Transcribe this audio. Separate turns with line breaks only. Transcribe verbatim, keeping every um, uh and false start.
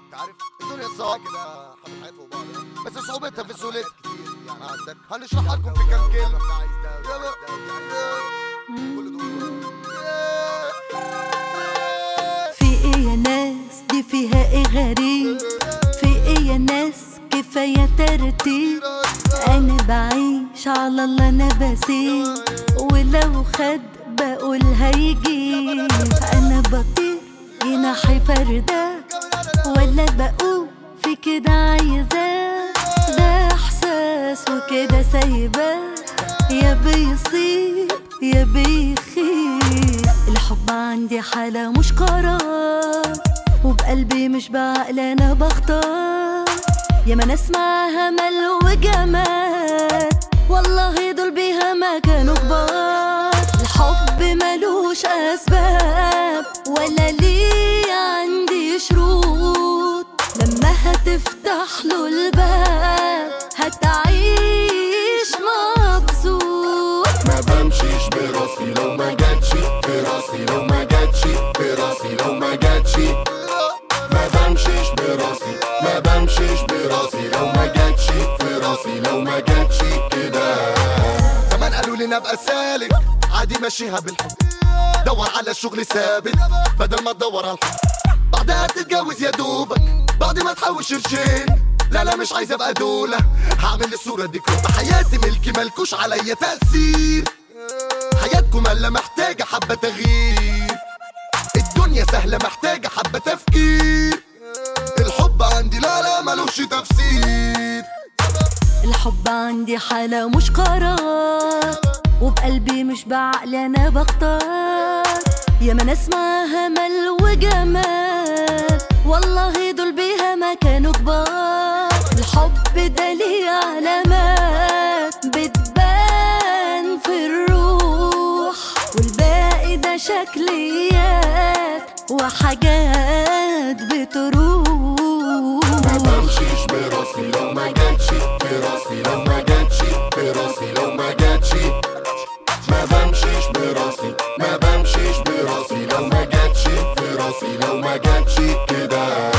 انت عارف الدنيا صعبة كده، حبة حياة فوق بعض يعني. بس صعوبتها في سهولتها كتير يعني. عندك هنشرحها لكم في كام كلمة. كل دول
في ايه يا ناس دي فيها ايه غريب؟ في ايه يا ناس كفاية ترتيب؟ انا بعيش على الله انا بسيب، ولو خد بقول هيجيب. انا بطير جناحي فردة، ولا بقول في كده عايزاه. ده احساس وكده سايباه، يا بيصيب يا بيخيب. الحب عندي حالة مش قرار، وبقلبي مش بعقل انا بختار. يا ما ناس معاها مل وجمال، والله دول بيها ما كانوا كبار. الحب ملوش اسباب، ولا ليه عندي شروط. لما هتفتح له الباب هتعيش مبسوط.
ما بمشيش براسي لو ما جاتش في راسي، لو ما جاتش في راسي، لو ما جاتش. ما بمشيش براسي ما بمشيش براسي لو ما جاتش في راسي، لو ما جاتش كده.
زمان قالوا لي ابقى سالك عادي ماشيها بالحب، دور على شغل ثابت بدل ما تدور على الحب. بعدها تتجوز يا دوبك بعد ما تحوش قرشين. لا لا مش عايز ابقى دولة، هعمل الصورة دي كلها. حياتي ملكي ملكوش عليا تأثير، حياتكم الا محتاجة حبة تغيير. الدنيا سهلة محتاجة حبة تفكير. الحب عندي لا لا ملوش تفسير.
الحب عندي حالة مش قرار، وبقلبي مش بعقل انا بختار. يا ما ناس معاها مل وجمال، والله دول بيها ما كانوا كبار. الحب ده ليه علامات بتبان في الروح، والباقي ده شكليات وحاجات بتروح.
ما بمشيش براسي لو ما جاتش في راسي، لو ما جاتش في راسي، لو ما جاتش. ما بمشيش براسي ما بمشيش براسي لو ما جاتش في راسي، لو ما جاتش كده.